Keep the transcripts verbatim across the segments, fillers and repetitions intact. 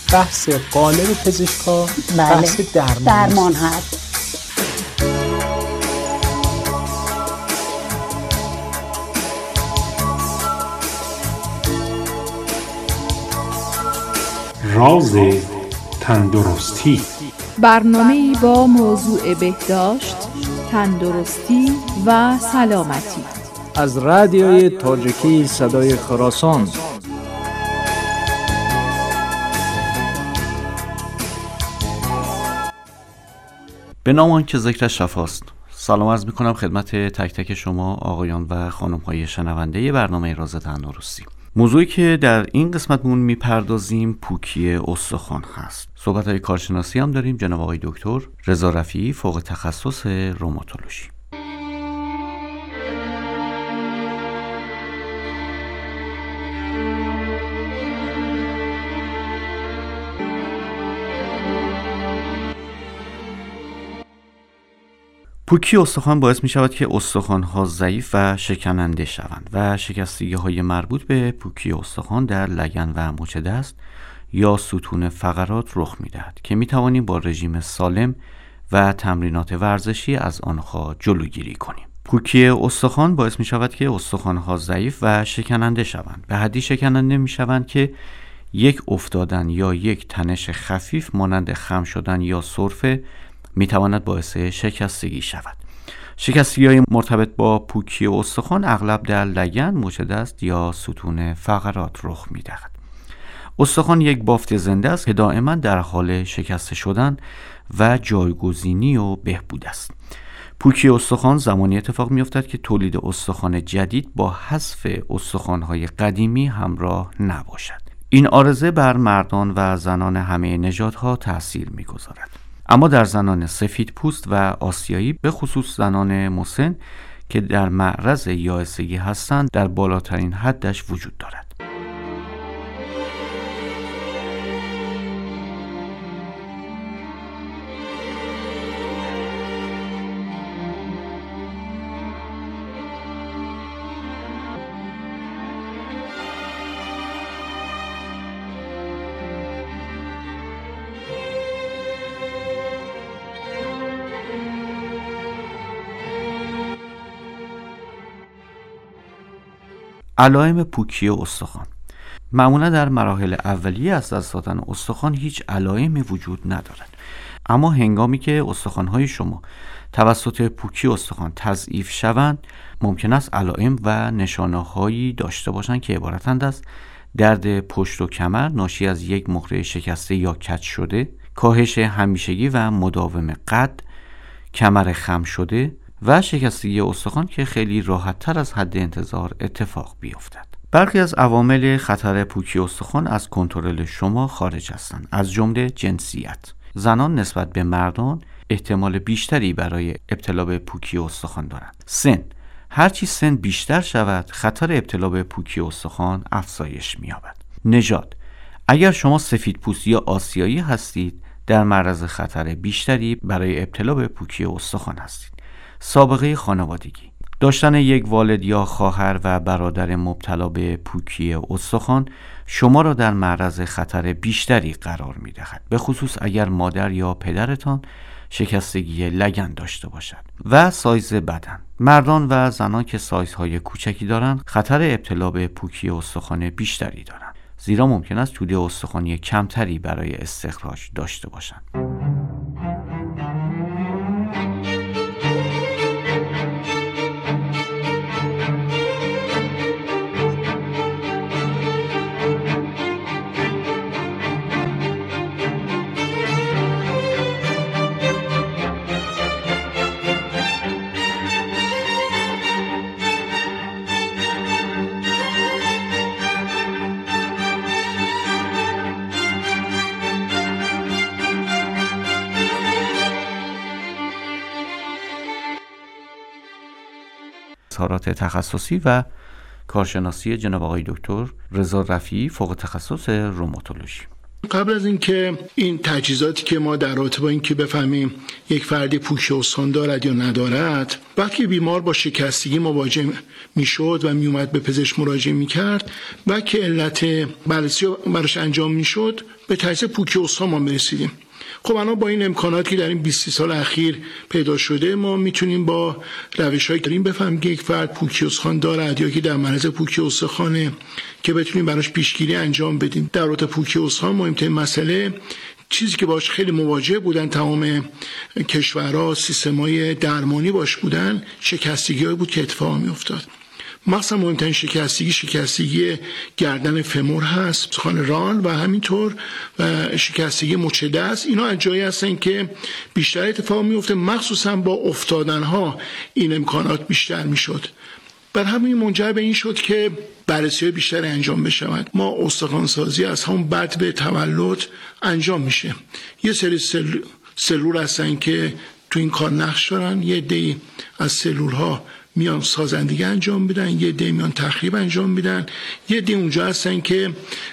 بحث قالب پزشکا بله. بحث درمان, درمان هست. راز تندرستی، برنامه‌ای با موضوع بهداشت، تندرستی و سلامتی از رادیوی تاجیکی صدای خراسان. به نام آنکه ذکر شفاست. سلام عرض می‌کنم خدمت تک تک شما آقایان و خانم‌های شنونده برنامه راز تندرستی. موضوعی که در این قسمتمون میپردازیم پوکی استخوان هست. صحبت‌های کارشناسی هم داریم. جناب آقای دکتر رضا رفیعی، فوق تخصص روماتولوژی. پوکی استخوان باعث می شود که استخوان‌ها ضعیف و شکننده شوند و شکستگی‌های مربوط به پوکی استخوان در لگن و مچ دست یا ستون فقرات رخ می‌دهد که می‌توانیم با رژیم سالم و تمرینات ورزشی از آنها جلوگیری کنیم. پوکی استخوان باعث می شود که استخوان‌ها ضعیف و شکننده شوند. به حدی شکننده می‌شوند که یک افتادن یا یک تنش خفیف مانند خم شدن یا سرفه میتواند باعث شکستگی شود. شکستگی‌های مرتبط با پوکی استخوان اغلب در لگن، مچ دست یا ستون فقرات رخ می‌دهد. استخوان یک بافت زنده است که دائما در حال شکسته شدن و جایگزینی و بهبود است. پوکی استخوان زمانی اتفاق می‌افتد که تولید استخوان جدید با حذف استخوان‌های قدیمی همراه نباشد. این عارضه بر مردان و زنان همه نژادها تأثیر می‌گذارد. اما در زنان سفید پوست و آسیایی، به خصوص زنان مسن که در معرض یائسگی هستند، در بالاترین حدش وجود دارد. علائم پوکی استخوان. معمولا در مراحل اولیه از دست دادن استخوان هیچ علائمی وجود ندارد، اما هنگامی که استخوان‌های شما توسط پوکی استخوان تضعیف شوند، ممکن است علائم و نشانه‌هایی داشته باشند که عبارتند از درد پشت و کمر ناشی از یک مهره شکسته یا کج شده، کاهش همیشگی و مداوم قد، کمر خم شده و شکستگی استخوان که خیلی راحت‌تر از حد انتظار اتفاق بیفتد. برخی از عوامل خطر پوکی استخوان از کنترل شما خارج هستند، از جمله جنسیت. زنان نسبت به مردان احتمال بیشتری برای ابتلا به پوکی استخوان دارند. سن. هرچی سن بیشتر شود، خطر ابتلا به پوکی استخوان افزایش می‌یابد. نژاد. اگر شما سفیدپوست یا آسیایی هستید، در معرض خطر بیشتری برای ابتلا به پوکی استخوان هستید. سابقه خانوادگی. داشتن یک والد یا خواهر و برادر مبتلا به پوکی استخوان شما را در معرض خطر بیشتری قرار می‌دهد، به خصوص اگر مادر یا پدرتان شکستگی لگن داشته باشد. و سایز بدن. مردان و زنان که سایزهای کوچکی دارند خطر ابتلا به پوکی استخوان بیشتری دارند، زیرا ممکن است توده استخوانی کمتری برای استخراج داشته باشند. اظهارات تخصصی و کارشناسی جناب آقای دکتر رضا رفیعی، فوق تخصص روماتولوژی. قبل از اینکه این تجهیزاتی که ما در رابطه با اینکه بفهمیم یک فردی پوکی استخوان دارد یا ندارد، وقتی بیمار با شکستگی مواجه میشد و میومد به پزشک مراجعه میکرد و که علت بررسی براش انجام میشد، به تجهیز پوکی استخوان ما می‌رسیدیم. خب الان با این امکاناتی که در این بیست سال اخیر پیدا شده ما میتونیم با روش‌هایی که بفهمیم که یک فرد پوکی استخوان دارد یا که در معرض پوکی استخوانه که بتونیم براش پیشگیری انجام بدیم. در رابطه پوکی استخوان مهمترین مسئله چیزی که باش خیلی مواجه بودن تمام کشورها، سیستم‌های درمانی باش بودن، شکستگی‌هایی بود که اتفاق می‌افتاد. مثلا مهمترین شکستگی شکستگی گردن فمور هست، استخوان ران و همینطور و شکستگی مچ دست. اینا از جایی هستن که بیشتر اتفاق میفته، مخصوصا با افتادن ها این امکانات بیشتر میشد. بر همین منجر به این شد که بررسی بیشتر انجام بشود. ما استخوان سازی از همون بعد به تولد انجام میشه. یه سری سل... سلول هستن که تو این کار نقش دارن، یه عده‌ای از سلول ها میان سازندگی انجام میدن، یه عده میان تخریب انجام میدن، یه عده اونجا هستن که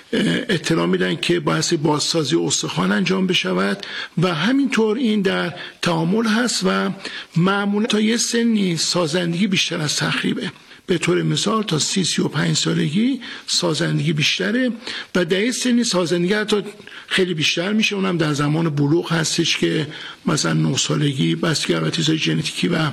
اطلاع میدن که باعث بازسازی استخوان انجام بشود و همینطور این در تعامل هست و معمولا تا یه سنی سازندگی بیشتر از تخریبه. به طور مثال تا سی سی و پنج سالگی سازندگی بیشتره و در این سنی سازندگی حتی خیلی بیشتر میشه، اونم در زمان بلوغ هستش که مثلا نه سالگی بستگی بر چیزای ژنتیکی و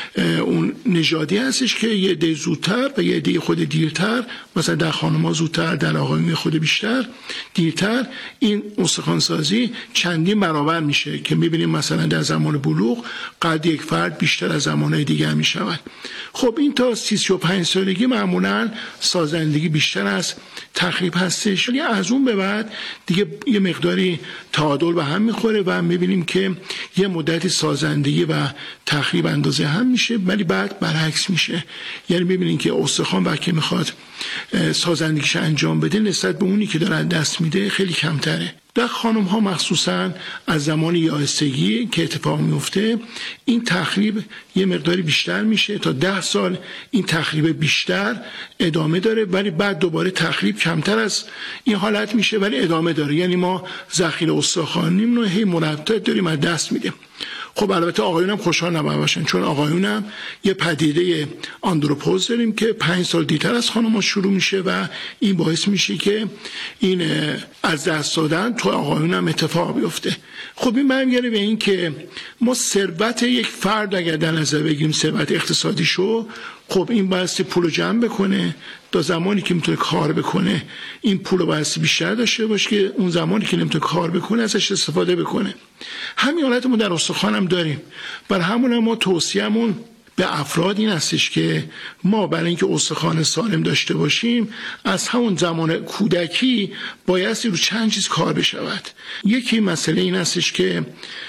اون نژادی هستش که یه عده زودتر و یه عده خود دیرتر، مثلا در خانم‌ها زودتر، در آقایون خود بیشتر دیرتر این استخوان سازی چندین برابر میشه که میبینیم مثلا در زمان بلوغ قد یک فرد بیشتر از زمانهای دیگر میشود. خب این تا سی سی و پنج سالگی معمولا سازندگی بیشتر از تخریب هستش، ولی از اون به بعد دیگه یه مقداری تعادل به هم میخوره و میبینیم که یه مدتی سازندگی و تخریب اندازه هم میشه، ولی بعد برعکس میشه. یعنی میبینیم که استخوان وقتی میخواد سازندگیش انجام بده نسبت به اونی که داره دست میده خیلی کمتره. در خانم ها مخصوصا از زمان یائسگی که اتفاق میفته این تخریب یه مقداری بیشتر میشه، تا ده سال این تخریب بیشتر ادامه داره، ولی بعد دوباره تخریب کمتر از این حالت میشه ولی ادامه داره. یعنی ما ذخیره استخوانیم رو هی مرتب داریم از دست میدیم. خب البته آقایون هم خوشحال نباید باشن، چون آقایون هم یه پدیده آندروپوز داریم که پنج سال دیرتر از خانم‌ها شروع میشه و این باعث میشه که این از دست دادن تو آقایون هم اتفاق بیفته. خب این برمیگره به این که ما ثروت یک فرد اگر در نظر بگیریم، ثروت اقتصادی شو، خب این بایستی پول رو جمع بکنه، تا زمانی که میتونه کار بکنه این پول رو بایستی بیشتر داشته باشه که اون زمانی که نمیتونه کار بکنه ازش استفاده بکنه. همین حالت ما در استخوان هم داریم. بر همون هم ما توصیه‌مون به افراد این هستش که ما برای اینکه استخوان سالم داشته باشیم از همون زمان کودکی بایستی رو چند چیز کار بشود. یکی مسئله این هستش که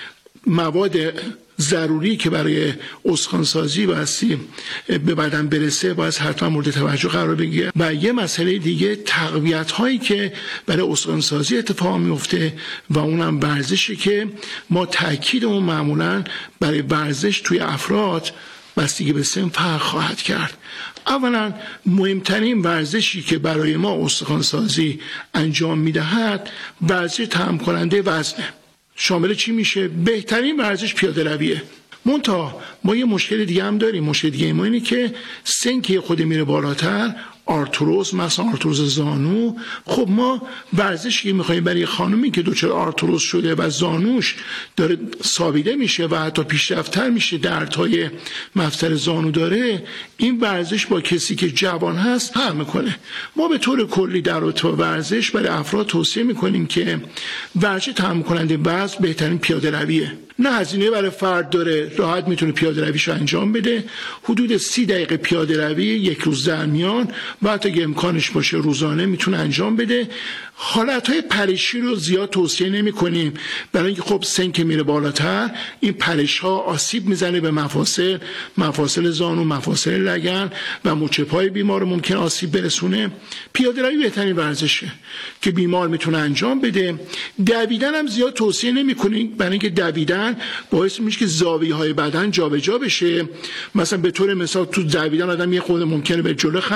مواد ضروری که برای استخوان سازی بایستی به بدن برسه باید حتما مورد توجه قرار بگیره. و یه مسئله دیگه تقویت هایی که برای استخوان سازی اتفاق میفته و اونم ورزشی که ما تاکید اون معمولا برای ورزش توی افراد بستگی به سن فرق خواهد کرد. اولا مهمترین ورزشی که برای ما استخوان سازی انجام میدهد ورزش طعم کننده وزنه. شامل چی میشه؟ بهترین ورزش پیاده رویه. منتها ما یه مشکل دیگه هم داریم. مشکل دیگه ما اینه که سن که خود میره بالاتر، آرتروز، مثلا آرتروز زانو، خب ما ورزشی که میخوایم برای خانمی که دچار آرتروز شده و زانوش داره سابیده میشه و حتی پیشرفت‌تر میشه، دردهای مفصل زانو داره، این ورزش با کسی که جوان هست فرق میکنه. ما به طور کلی در رابطه با ورزش برای افراد توصیه میکنیم که ورزش تحمل کننده وزن بهترین پیاده رویه. نه هزینه برای فرد داره، راحت میتونه پیاده رویشو انجام بده. حدود سی دقیقه پیاده روی یک روز در میان و حتی اگه امکانش باشه روزانه میتونه انجام بده. حالتهای پریشی رو زیاد توصیه نمی کنیم، برای اینکه خب سن که میره بالاتر این پریش ها آسیب میزنه به مفاصل، مفاصل زانو، مفاصل لگن و مچ پای بیمار رو ممکن آسیب برسونه. پیاده روی بهترین ورزشه که بیمار میتونه انجام بده. دویدن هم زیاد توصیه نمی کنیم، برای اینکه دویدن باعث میشه که زاویه های بدن جابجا بشه. مثلا به طور مثال تو دویدن آدم یه خورده ممکنه به جلو خم بشه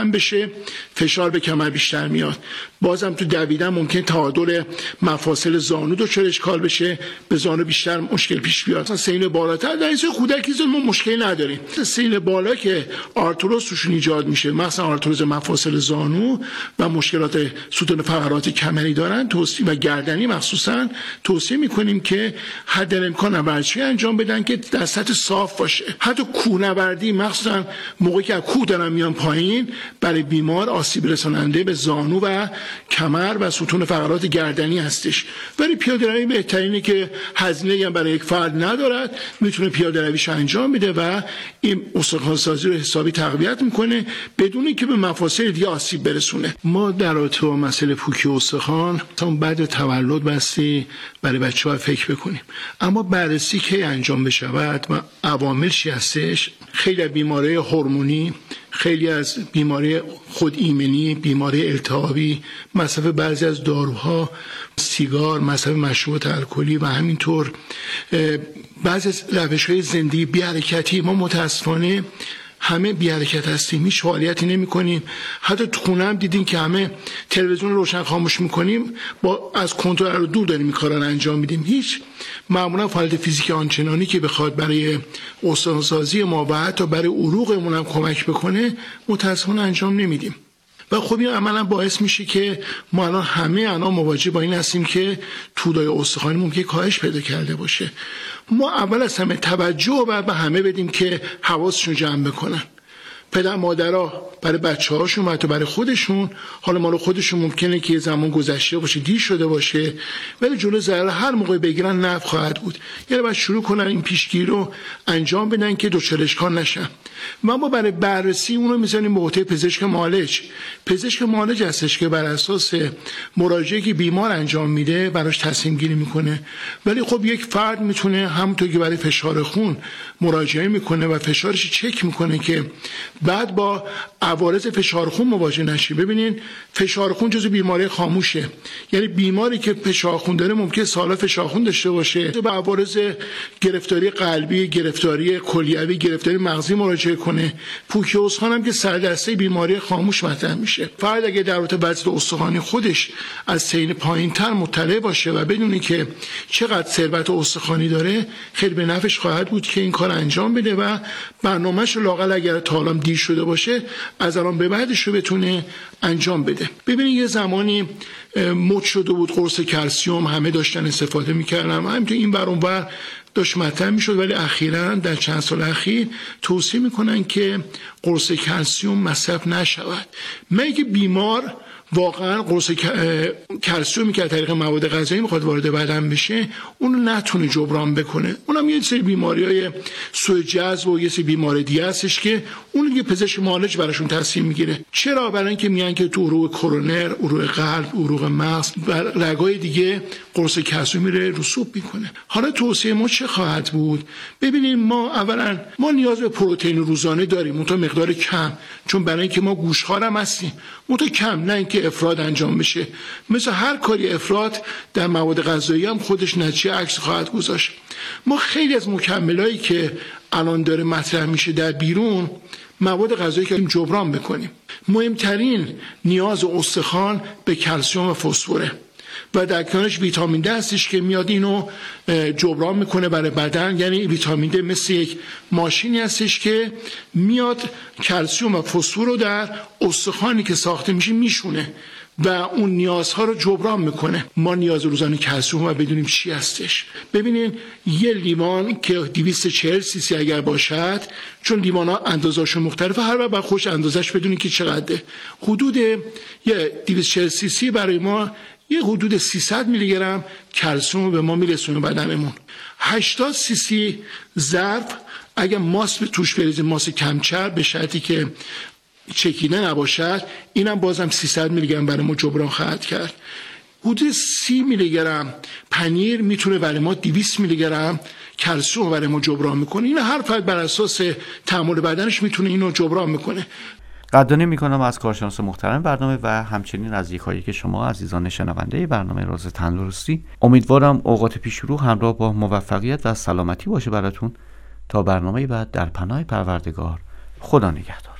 که فشار به کمر بیشتر میاد. بازم تو دویدن ممکن تعادل مفاصل زانو دچار اشکال بشه، به زانو بیشتر مشکل پیش بیاد. مثلا سین بالاتر در این کودکی ما مشکلی نداریم. سین بالا که آرتروز توشون ایجاد میشه، مثلا آرتروز مفاصل زانو و مشکلات ستون فقرات کمری دارن توصیه و گردنی مخصوصا توصیه میکنیم که حد امکان ورزشی انجام بدن که در سطح صاف باشه. حتی کوهنوردی مخصوصا موقعی که از کوه دارن میان پایین برای بیمار آسیب رساننده به زانو و کمر و ستون فقرات گردنی هستش. ولی پیاده روی بهترینه که هزینه‌ای هم برای یک فرد ندارد، میتونه پیاده رویش انجام بده و این استخوان‌سازی رو حسابی تقویت میکنه بدون اینکه به مفاصل دیگه آسیب برسونه. ما در رابطه با مسئله پوکی استخوان تا بعد تولد بستی برای بچه‌ها فکر بکنیم، اما بررسی که انجام بشود و عواملش هستش. خیلی از بیماری هورمونی، خیلی از بیماری خود ایمنی، بیماری التهابی، مصرف بعضی از داروها، سیگار، مصرف مشروبات الکلی و همینطور بعضی از روش‌های زندگی بی حرکتی. ما متاسفانه همه بی حرکت هستیم، هیچ فعالیتی نمی کنیم. حتی تو خونه هم دیدین که همه تلویزیون روشن خاموش میکنیم، با از کنترل رو دور داریم این کارا رو انجام میدیم. هیچ معمولا فعالیت فیزیکی آنچنانی که بخواد برای استخوان‌سازی ما و حتی برای عروقمون هم کمک بکنه متاسفانه انجام نمیدیم. و خب این عملا باعث میشه که ما الان همه الان مواجه با این هستیم که تودای استخوانی ممکنه کاهش پیدا کرده باشه. ما اول از همه توجه باید به همه بدیم که حواسشون جمع بکنن. پدر مادرها برای بچه‌هاشون و حتی برای خودشون، حالا مال خودشون ممکنه که زمان گذشته باشه، دیر شده باشه، ولی جلو ضرر هر موقع بگیرن نفع خواهد بود. یعنی باید شروع کنن این پیشگیری رو انجام بدن که دچار اشکال نشن. ما ما برای بررسی اون رو می‌ذاریم به عهده پزشک معالج. پزشک معالج هستش که بر اساس مراجعه‌ای که بیمار انجام میده براش تصمیم گیری میکنه. ولی خب یک فرد میتونه همونطور که برای فشار خون مراجعه میکنه و فشارش چک میکنه که بعد با عوارض فشار خون مواجه نشی. ببینین فشار خون جزو بیماری خاموشه، یعنی بیماری که فشار خون داره ممکنه سالا فشار خون داشته باشه، به عوارض گرفتاری قلبی، گرفتاری کلیوی، گرفتاری مغزی مراجعه کنه. پوکی استخوان هم که سردسته بیماری خاموش مطرح میشه. فرد اگه در رابطه وضع استخوانی خودش از سین پایینتر مطلع باشه و بدونی که چقدر ثروت استخوانی داره، خیلی به نفعش خواهد بود که این کار انجام بده و برنامه‌اش رو لااقل اگر تا الان دیر شده باشه از الان به بعدش رو بتونه انجام بده. ببینید یه زمانی مد شده بود قرص کلسیم، همه داشتن استفاده میکردن، همینطور این بر اون بر داشت مطرح میشد، ولی اخیراً در چند سال اخیر توصیه میکنن که قرص کلسیم مصرف نشود. مگه بیمار واقعا قرص کلسیومی که از طریق مواد غذایی میخواد وارد بدن بشه اونو نتونه جبران بکنه. اونم یه سری بیماریای سوء جذب و یه سری بیماری دیگه هستش که اون یه پزشک معالج براشون تصمیم میگیره. چرا؟ برای اینکه میگن که تو عروق کرونر، عروق قلب، عروق مغز و رگای دیگه قرص کلسیم میره رسوب میکنه. حالا توصیه ما چه خواهد بود؟ ببینیم ما اولا ما نیاز به پروتئین روزانه داریم، منتها مقدار کم، چون برای اینکه ما گوشخوارم هستیم، منتها کم، نه اینکه افراط انجام بشه. مثل هر کاری افراط در مواد غذایی هم خودش نتیجه عکس خواهد گذاشت. ما خیلی از مکملایی که الان داره مطرح میشه در بیرون مواد غذایی که جبران بکنیم. مهمترین نیاز استخوان به کلسیم و فسفره و در کنارش ویتامین د هستش که میاد اینو جبران میکنه برای بدن. یعنی ویتامین د مثل یک ماشینی هستش که میاد کلسیم و فسفر رو در استخوانی که ساخته میشه میشونه و اون نیازها رو جبران میکنه. ما نیاز روزانه کلسیم و بدونیم چی هستش. ببینین یه لیوان که دویست و چهل سی سی اگر باشد، چون لیوان ها اندازه‌شون مختلفه، هر وقت خوش اندازش بدونین که چقدره. حدود یه دویست و چهل سی سی برای ما یه حدود سیصد میلی گرم کلسیم به ما میرسونه بدنمون. هشتاد سی سی ظرف اگه ماست توش بریزیم، ماست کمچر، به شرطی که چکیده نباشد، اینم بازم سیصد میلی گرم برای ما جبران خواهد کرد. حدود سی میلی گرم پنیر میتونه برای ما دویست میلی گرم کلسیم برای ما جبران میکنه. این هر فرد بر اساس تعامل بدنش میتونه اینو جبران میکنه. قدردانی میکنم از کارشناس محترم برنامه و همچنین از یکایی که شما عزیزان شنونده برنامه راز تندرستی. امیدوارم اوقات پیش رو همراه با موفقیت و سلامتی باشه براتون. تا برنامه بعد در پناه پروردگار، خدا نگهدار.